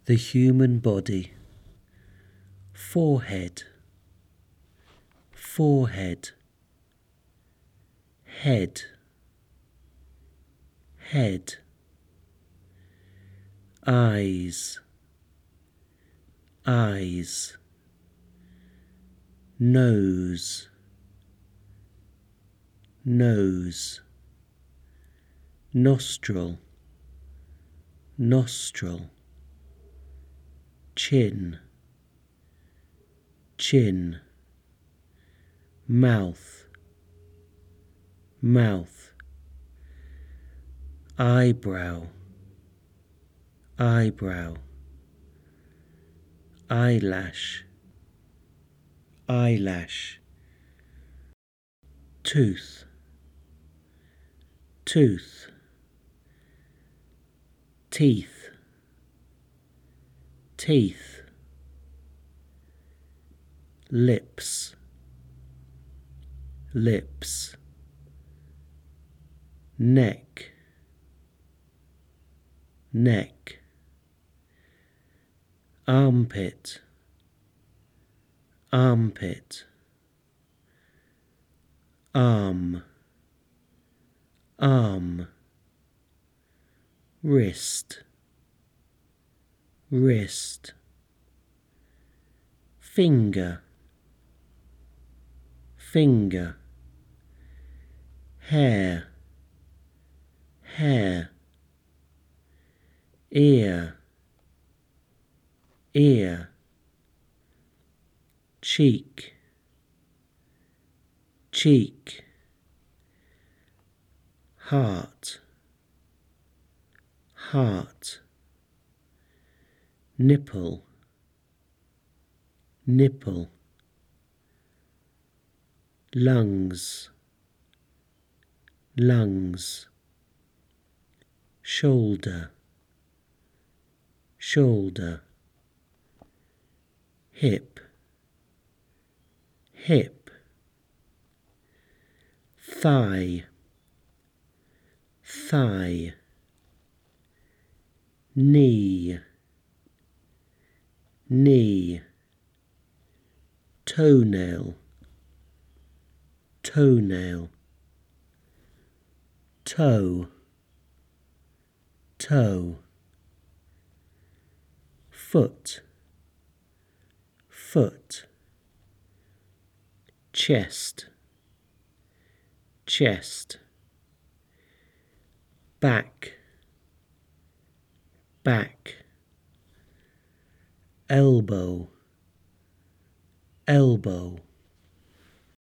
The human body. Forehead, forehead, head, head, eyes, eyes, nose, nose, nostril, nostril, chin, chin, mouth, mouth, eyebrow, eyebrow, eyelash, eyelash, tooth, tooth, teeth, teeth, lips, lips, neck, neck, armpit, armpit, arm, arm, wrist, wrist, finger, finger, hair, hair, ear, ear, cheek, cheek, heart, heart, nipple, nipple, lungs, lungs, shoulder, shoulder, hip, hip, thigh, thigh, knee, knee, toenail, toenail, toe, toe, foot, foot, chest, chest, back, back, elbow, elbow,